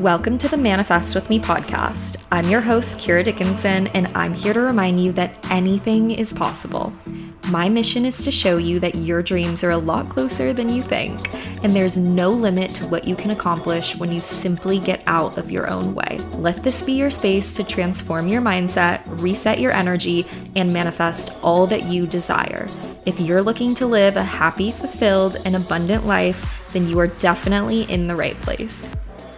Welcome to the Manifest With Me podcast. I'm your host, Kira Dickinson, and I'm here to remind you that anything is possible. My mission is to show you that your dreams are a lot closer than you think, and there's no limit to what you can accomplish when you simply get out of your own way. Let this be your space to transform your mindset, reset your energy, and manifest all that you desire. If you're looking to live a happy, fulfilled, and abundant life, then you are definitely in the right place.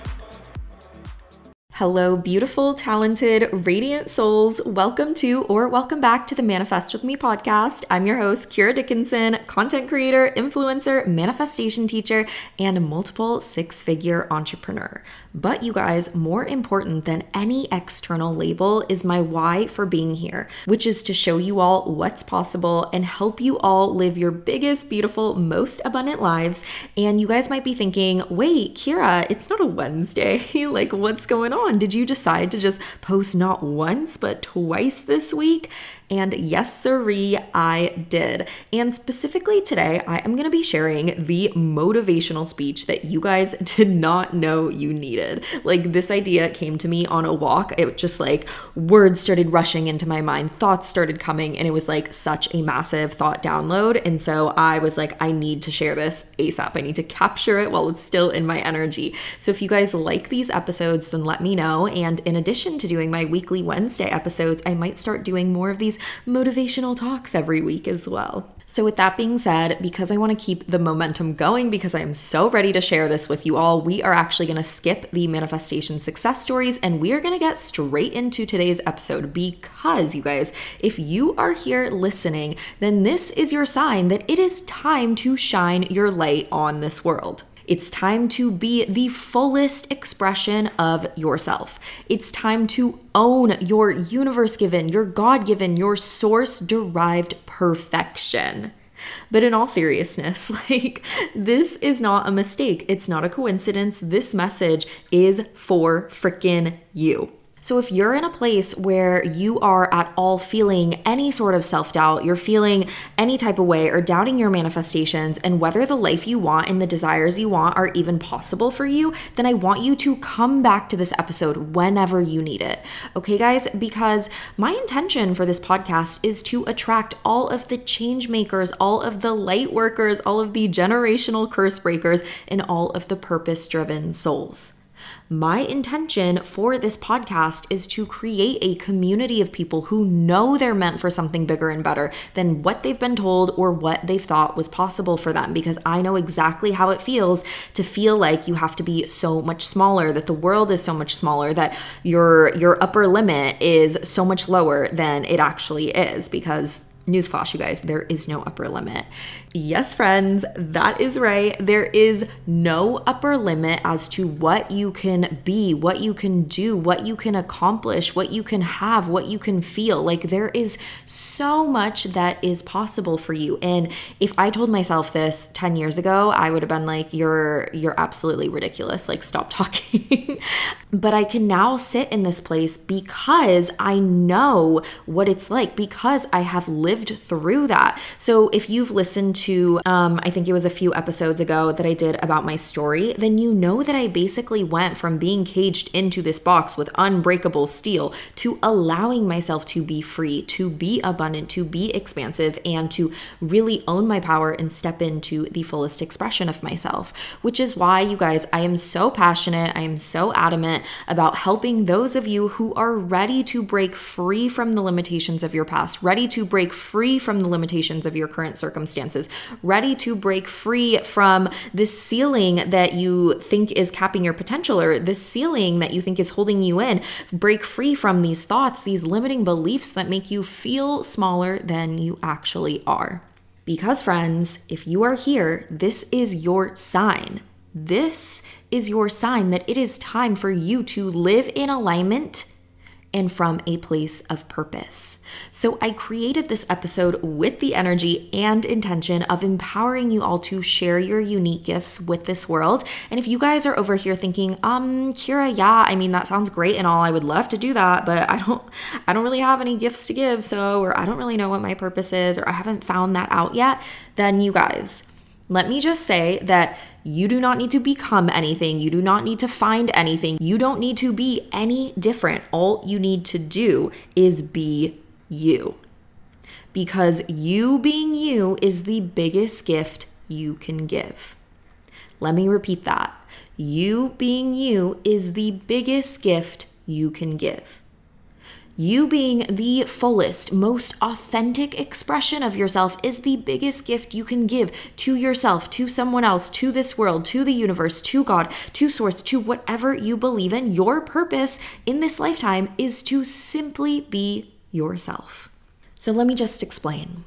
Hello, beautiful, talented, radiant souls. Welcome back to the Manifest With Me podcast. I'm your host, Kira Dickinson, content creator, influencer, manifestation teacher, and multiple six-figure entrepreneur. But you guys, more important than any external label is my why for being here, which is to show you all what's possible and help you all live your biggest, beautiful, most abundant lives. And you guys might be thinking, wait, Kira, it's not a Wednesday. Like, what's going on? Did you decide to just post not once, but twice this week? And yes, sirree, I did. And specifically today, I am going to be sharing the motivational speech that you guys did not know you needed. Like, this idea came to me on a walk. It just like words started rushing into my mind, thoughts started coming, and it was like such a massive thought download. And so I was like, I need to share this ASAP. I need to capture it while it's still in my energy. So if you guys like these episodes, then let me know. And in addition to doing my weekly Wednesday episodes, I might start doing more of these motivational talks every week as well. So with that being said, because I want to keep the momentum going, because I am so ready to share this with you all, we are actually going to skip the manifestation success stories and we are going to get straight into today's episode. Because you guys, if you are here listening, then this is your sign that it is time to shine your light on this world. It's time to be the fullest expression of yourself. It's time to own your universe-given, your God-given, your source-derived perfection. But in all seriousness, this is not a mistake. It's not a coincidence. This message is for frickin' you. So if you're in a place where you are at all feeling any sort of self-doubt, you're feeling any type of way or doubting your manifestations and whether the life you want and the desires you want are even possible for you, then I want you to come back to this episode whenever you need it. Okay, guys? Because my intention for this podcast is to attract all of the change makers, all of the light workers, all of the generational curse breakers, and all of the purpose-driven souls. My intention for this podcast is to create a community of people who know they're meant for something bigger and better than what they've been told or what they've thought was possible for them, because I know exactly how it feels to feel like you have to be so much smaller, that the world is so much smaller, that your upper limit is so much lower than it actually is, because newsflash, you guys, there is no upper limit. Yes, friends, that is right. There is no upper limit as to what you can be, what you can do, what you can accomplish, what you can have, what you can feel. Like, there is so much that is possible for you. And if I told myself this 10 years ago, I would have been like, you're absolutely ridiculous. Like, stop talking. But I can now sit in this place because I know what it's like, because I have lived through that. So if you've listened to, I think it was a few episodes ago that I did about my story, then you know that I basically went from being caged into this box with unbreakable steel to allowing myself to be free, to be abundant, to be expansive, and to really own my power and step into the fullest expression of myself. Which is why, you guys, I am so passionate, I am so adamant about helping those of you who are ready to break free from the limitations of your past, ready to break free from the limitations of your current circumstances, ready to break free from this ceiling that you think is capping your potential, or this ceiling that you think is holding you in. Break free from these thoughts, these limiting beliefs that make you feel smaller than you actually are. Because, friends, if you are here, this is your sign. This is your sign that it is time for you to live in alignment and from a place of purpose. So I created this episode with the energy and intention of empowering you all to share your unique gifts with this world. And if you guys are over here thinking, Kira, yeah, I mean, that sounds great and all, I would love to do that, but I don't really have any gifts to give, or I don't really know what my purpose is, or I haven't found that out yet, then you guys, let me just say that You do not need to become anything. You do not need to find anything. You don't need to be any different. All you need to do is be you. Because you being you is the biggest gift you can give. Let me repeat that. You being you is the biggest gift you can give. You being the fullest, most authentic expression of yourself is the biggest gift you can give to yourself, to someone else, to this world, to the universe, to God, to source, to whatever you believe in. Your purpose in this lifetime is to simply be yourself. So let me just explain.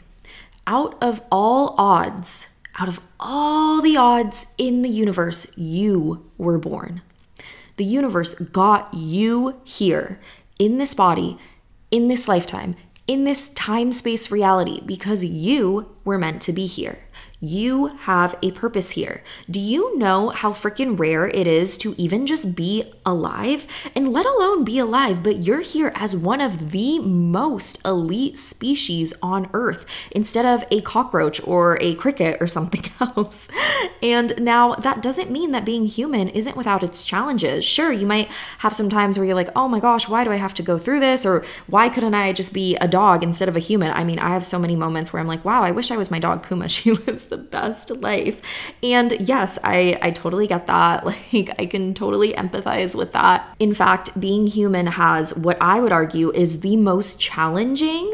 Out of all odds, out of all the odds in the universe, you were born. The universe got you here in this body, in this lifetime, in this time-space reality because you were meant to be here. You have a purpose here. Do you know how freaking rare it is to even just be alive? And let alone be alive, but you're here as one of the most elite species on Earth instead of a cockroach or a cricket or something else. And now that doesn't mean that being human isn't without its challenges. Sure, you might have some times where you're like, oh my gosh, why do I have to go through this? Or why couldn't I just be a dog instead of a human? I mean, I have so many moments where I'm like, wow, I wish I was my dog Kuma. She lives the best life. And yes, I totally get that. Like, I can totally empathize with that. In fact, being human has what I would argue is the most challenging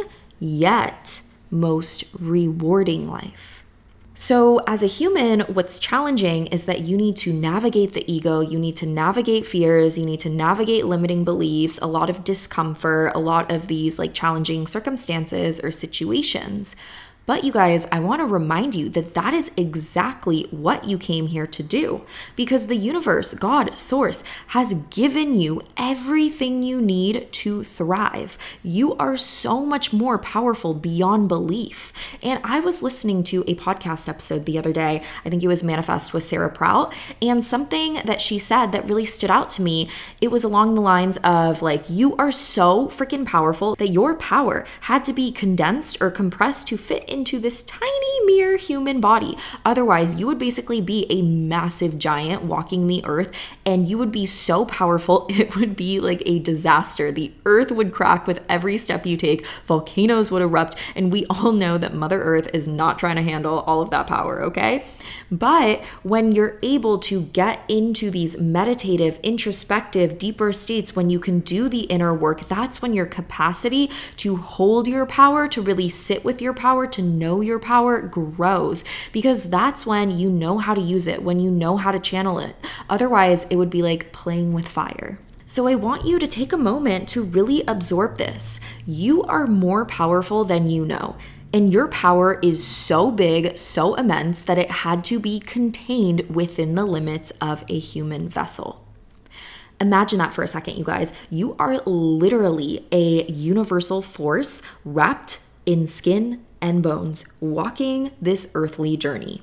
yet most rewarding life. So as a human, what's challenging is that you need to navigate the ego, you need to navigate fears, you need to navigate limiting beliefs, a lot of discomfort, a lot of these like challenging circumstances or situations. But you guys, I want to remind you that that is exactly what you came here to do because the universe, God, source, has given you everything you need to thrive. You are so much more powerful beyond belief. And I was listening to a podcast episode the other day. I think it was Manifest with Sarah Prout. And something that she said that really stood out to me, it was along the lines of like, you are so freaking powerful that your power had to be condensed or compressed to fit into this tiny mere human body. Otherwise, you would basically be a massive giant walking the earth and you would be so powerful, it would be like a disaster. The earth would crack with every step you take, volcanoes would erupt, and we all know that Mother Earth is not trying to handle all of that power, okay? But when you're able to get into these meditative, introspective, deeper states, when you can do the inner work, that's when your capacity to hold your power, to really sit with your power, to know your power grows, because that's when you know how to use it, when you know how to channel it. Otherwise, it would be like playing with fire. So I want you to take a moment to really absorb this. You are more powerful than you know. And your power is so big, so immense that it had to be contained within the limits of a human vessel. Imagine that for a second, you guys. You are literally a universal force wrapped in skin and bones, walking this earthly journey.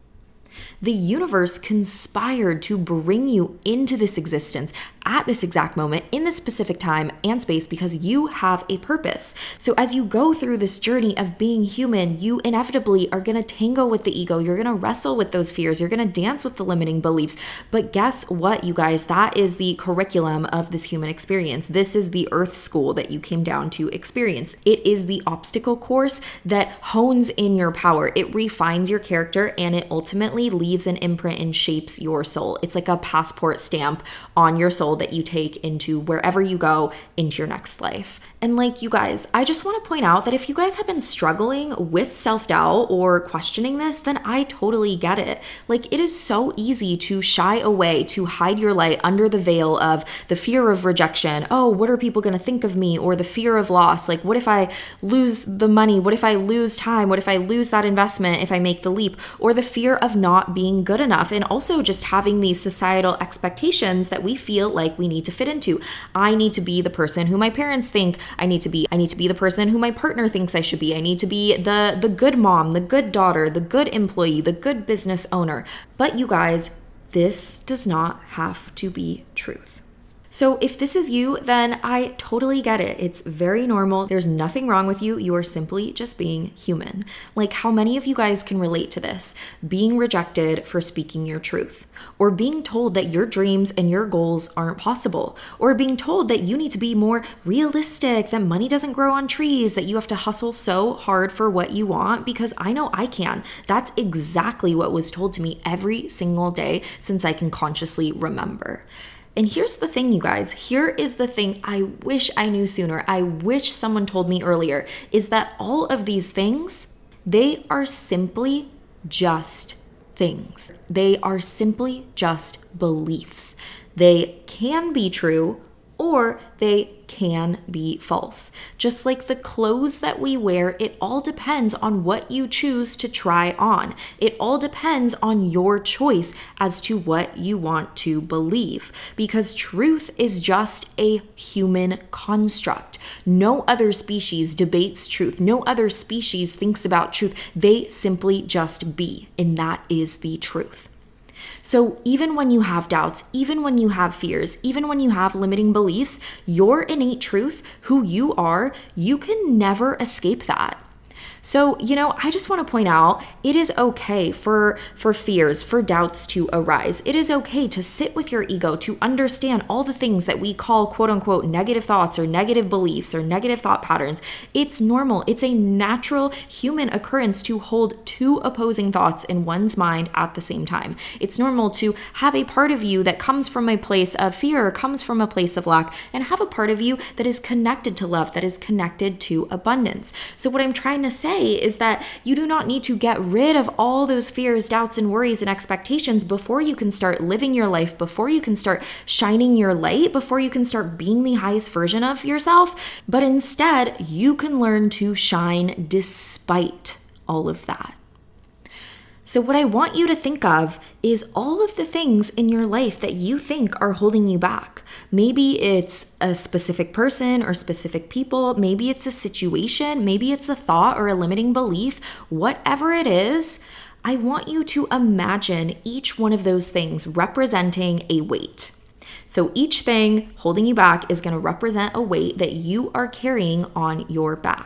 The universe conspired to bring you into this existence at this exact moment in this specific time and space because you have a purpose. So as you go through this journey of being human, you inevitably are going to tango with the ego. You're going to wrestle with those fears. You're going to dance with the limiting beliefs. But guess what, you guys? That is the curriculum of this human experience. This is the earth school that you came down to experience. It is the obstacle course that hones in your power. It refines your character and it ultimately leaves an imprint and shapes your soul. It's like a passport stamp on your soul that you take into wherever you go into your next life. And like, you guys, I just want to point out that if you guys have been struggling with self-doubt or questioning this, then I totally get it. Like, it is so easy to shy away, to hide your light under the veil of the fear of rejection. Oh, what are people going to think of me? Or the fear of loss. Like, what if I lose the money? What if I lose time? What if I lose that investment if I make the leap? Or the fear of not being good enough. And also just having these societal expectations that we feel like we need to fit into. I need to be the person who my parents think I need to be the person who my partner thinks I should be. I need to be the good mom, the good daughter, the good employee, the good business owner. But you guys, this does not have to be truth. So if this is you, then I totally get it. It's very normal. There's nothing wrong with you. You are simply just being human. Like, how many of you guys can relate to this? Being rejected for speaking your truth, or being told that your dreams and your goals aren't possible, or being told that you need to be more realistic, that money doesn't grow on trees, that you have to hustle so hard for what you want, because I know I can. That's exactly what was told to me every single day since I can consciously remember. And here's the thing, you guys. Here is the thing I wish I knew sooner. I wish someone told me earlier, is that all of these things, they are simply just things. They are simply just beliefs. They can be true or they can be false. Just like the clothes that we wear, it all depends on what you choose to try on. It all depends on your choice as to what you want to believe, because truth is just a human construct. No other species debates truth. No other species thinks about truth. They simply just be, and that is the truth. So even when you have doubts, even when you have fears, even when you have limiting beliefs, your innate truth, who you are, you can never escape that. So, I just want to point out, it is okay for fears, for doubts to arise. It is okay to sit with your ego, to understand all the things that we call quote unquote negative thoughts or negative beliefs or negative thought patterns. It's normal. It's a natural human occurrence to hold two opposing thoughts in one's mind at the same time. It's normal to have a part of you that comes from a place of fear, comes from a place of lack, and have a part of you that is connected to love, that is connected to abundance. So what I'm trying to say is that you do not need to get rid of all those fears, doubts, and worries and expectations before you can start living your life, before you can start shining your light, before you can start being the highest version of yourself. But instead, you can learn to shine despite all of that. So what I want you to think of is all of the things in your life that you think are holding you back. Maybe it's a specific person or specific people. Maybe it's a situation. Maybe it's a thought or a limiting belief. Whatever it is, I want you to imagine each one of those things representing a weight. So each thing holding you back is going to represent a weight that you are carrying on your back.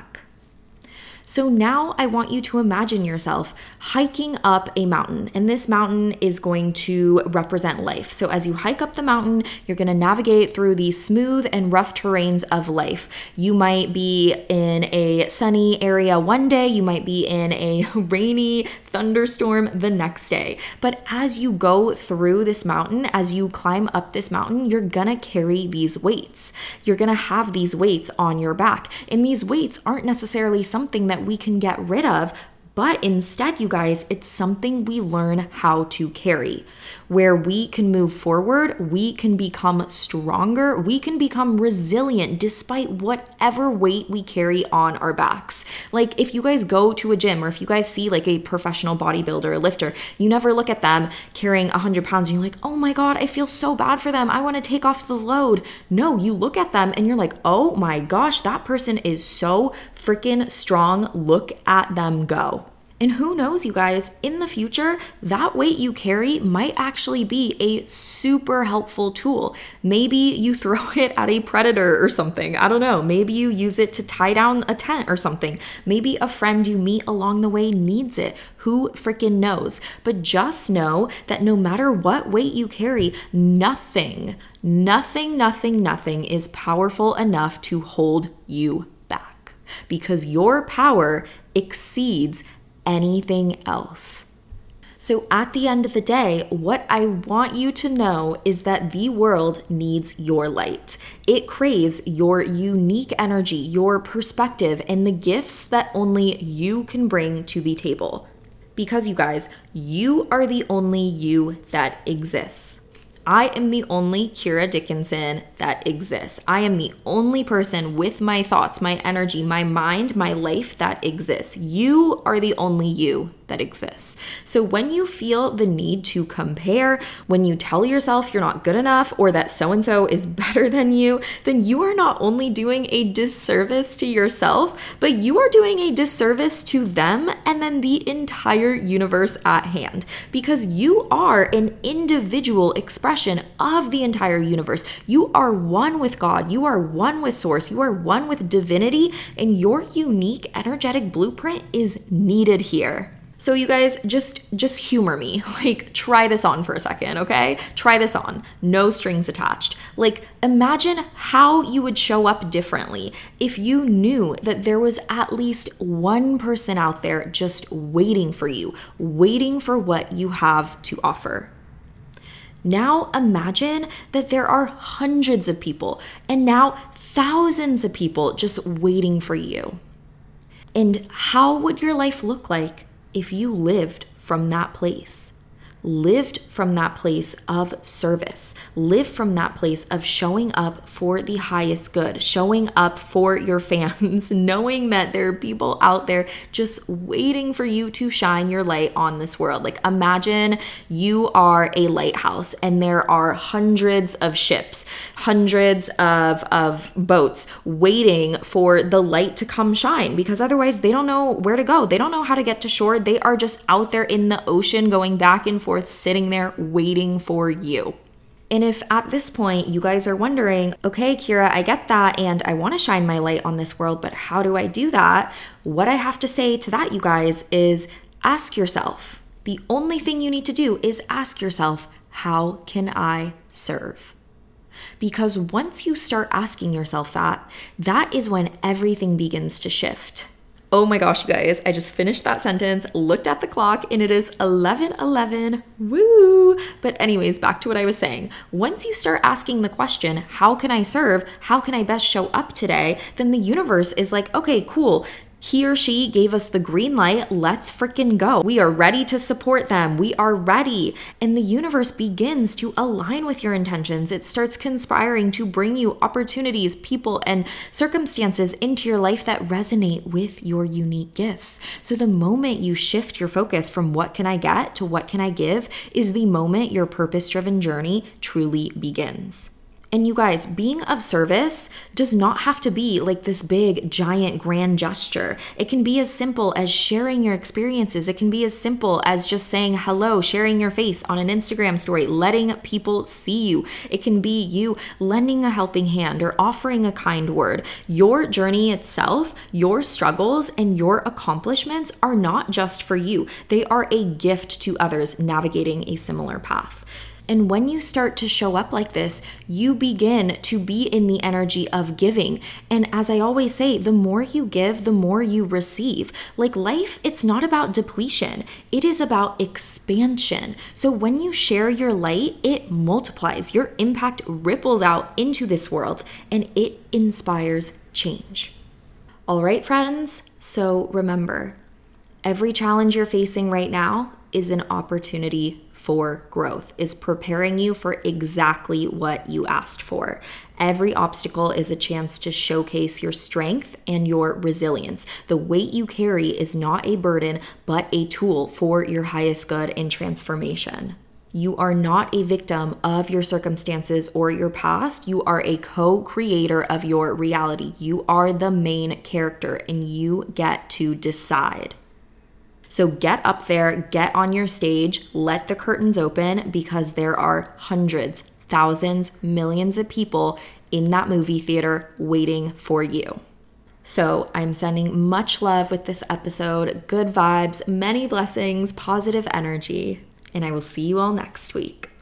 So now I want you to imagine yourself hiking up a mountain, and this mountain is going to represent life. So as you hike up the mountain, you're going to navigate through the smooth and rough terrains of life. You might be in a sunny area one day, you might be in a rainy thunderstorm the next day. But as you go through this mountain, as you climb up this mountain, you're going to carry these weights. You're going to have these weights on your back. And these weights aren't necessarily something that we can get rid of, but instead, you guys, it's something we learn how to carry, where we can move forward, we can become stronger, we can become resilient despite whatever weight we carry on our backs. Like if you guys go to a gym or if you guys see like a professional bodybuilder or lifter, you never look at them carrying 100 pounds and you're like, oh my God, I feel so bad for them. I want to take off the load. No, you look at them and you're like, oh my gosh, that person is so freaking strong. Look at them go. And who knows, you guys, in the future, that weight you carry might actually be a super helpful tool. Maybe you throw it at a predator or something. I don't know. Maybe you use it to tie down a tent or something. Maybe a friend you meet along the way needs it. Who freaking knows? But just know that no matter what weight you carry, nothing is powerful enough to hold you back, because your power exceeds anything else. So at the end of the day, what I want you to know is that the world needs your light. It craves your unique energy, your perspective, and the gifts that only you can bring to the table. Because you guys, you are the only you that exists. I am the only Kira Dickinson that exists. I am the only person with my thoughts, my energy, my mind, my life that exists. You are the only you that exists. So when you feel the need to compare, when you tell yourself you're not good enough or that so-and-so is better than you, then you are not only doing a disservice to yourself, but you are doing a disservice to them and then the entire universe at hand, because you are an individual expression expression of the entire universe. You are one with God. You are one with Source. You are one with divinity, and your unique energetic blueprint is needed here. So you guys, just humor me. Like, try this on for a second, okay? Try this on. No strings attached. Like, imagine how you would show up differently if you knew that there was at least one person out there just waiting for you, waiting for what you have to offer. Now imagine that there are hundreds of people and now thousands of people just waiting for you. And how would your life look like if you lived from that place? Lived from that place of service, live from that place of showing up for the highest good, showing up for your fans, knowing that there are people out there just waiting for you to shine your light on this world. Like, imagine you are a lighthouse and there are hundreds of ships, hundreds of boats waiting for the light to come shine, because otherwise they don't know where to go. They don't know how to get to shore. They are just out there in the ocean going back and forth, sitting there waiting for you. And if at this point you guys are wondering, okay, Kira, I get that, and I want to shine my light on this world, but how do I do that? What I have to say to that, you guys, is ask yourself. The only thing you need to do is ask yourself, how can I serve? Because once you start asking yourself that, that is when everything begins to shift. Oh my gosh, you guys, I just finished that sentence, looked at the clock, and it is 11:11. Woo! But anyways, back to what I was saying. Once you start asking the question, how can I serve? How can I best show up today? Then the universe is like, okay, cool. He or she gave us the green light. Let's freaking go. We are ready to support them. We are ready. And the universe begins to align with your intentions. It starts conspiring to bring you opportunities, people, and circumstances into your life that resonate with your unique gifts. So the moment you shift your focus from what can I get to what can I give is the moment your purpose-driven journey truly begins. And you guys, being of service does not have to be like this big, giant, grand gesture. It can be as simple as sharing your experiences. It can be as simple as just saying hello, sharing your face on an Instagram story, letting people see you. It can be you lending a helping hand or offering a kind word. Your journey itself, your struggles, and your accomplishments are not just for you. They are a gift to others navigating a similar path. And when you start to show up like this, you begin to be in the energy of giving. And as I always say, the more you give, the more you receive. Like life, it's not about depletion. It is about expansion. So when you share your light, it multiplies. Your impact ripples out into this world and it inspires change. All right, friends. So remember, every challenge you're facing right now is an opportunity for growth, is preparing you for exactly what you asked for. Every obstacle is a chance to showcase your strength and your resilience. The weight you carry is not a burden, but a tool for your highest good and transformation. You are not a victim of your circumstances or your past. You are a co-creator of your reality. You are the main character and you get to decide. So get up there, get on your stage, let the curtains open, because there are hundreds, thousands, millions of people in that movie theater waiting for you. So I'm sending much love with this episode, good vibes, many blessings, positive energy, and I will see you all next week.